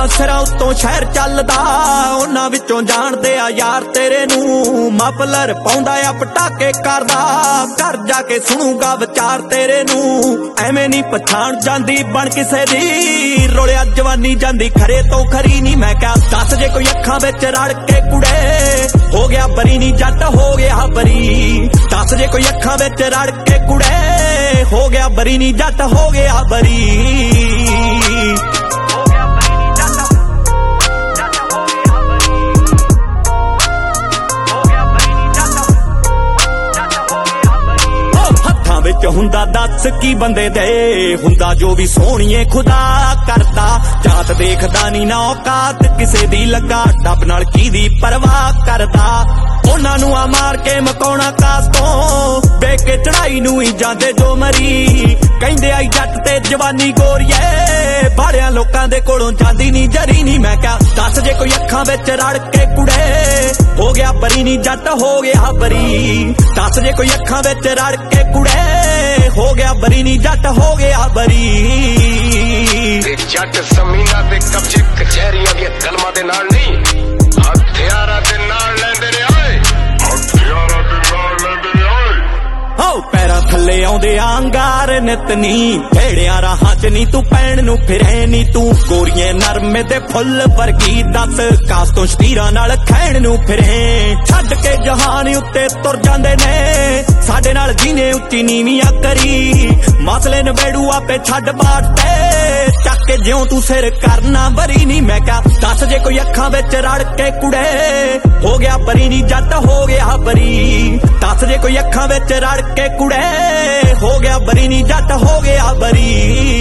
सिरां उत्तों शहर चलदा उन्हां विचों जाणदे आ यार तेरे नूं मफलर पाउंदा आ पटाके करदा घर जाके सुणूगा विचार तेरे नूं एवें नी पछाण जांदी बण किसे दी रोलिया जवानी जांदी खरे तो खरी नी मैं क्या दस जे कोई अखां विच रड़ के कुड़े हो गया बरी नी जट हो गया बरी दस जे कोई अखां विच रड़ के कुड़े हो गया बरी नी जट हो गया बरी हुंदा दस की बंदे दे हुंदा जो भी सोहणीए खुदा करदा जात देखदा नी ना औकात किसे दी लगा डब नाल की दी परवाह करदा उन्हां नूं आ मार के मकाउणा कास तों देख के चढ़ाई नूं ही जांदे जो मरी कहंदे आई जट ते जवानी गोरीए बाड़ियां लोकां दे कोलों जांदी नी जरी नी मैं क्या दस जे कोई अखां विच रड़ के कुड़े हो गया बरी नी जट हो गया बरी दस जे कोई अखां विच रड़ के कुड़े हो गया बरी नी जट हो गया बरी जट जमीनां ते कब्जे कचहरियां दी कलमां दे नाल नहीं हथियारां दे नाल लैंदे ने ओए हथियारां दे नाल लैंदे ने ओए पैरां थल्ले आउंदे अंगार नित नी भेड़ियां राहां च नी तू पैण नूं फिरे नी तू गोरीए नरमे दे फुੱਲ वर्गी दस कास तों शतीरां नाल खैण नूं फिरे छड्ड के जहान उत्ते तुर जांदे ने साडे नाल जीने उच्ची नीवियां करी मसले नवेड़ू आपे छड्ड बाटे चक के ज्यों तू सिर करना बरी नी मैं क्या दस जे कोई अखां विच रड़ के कुड़े हो गया बरी नी जट हो गया बरी दस जे कोई अखां विच रड़ के कुड़े हो गया बरी नी जट हो गया बरी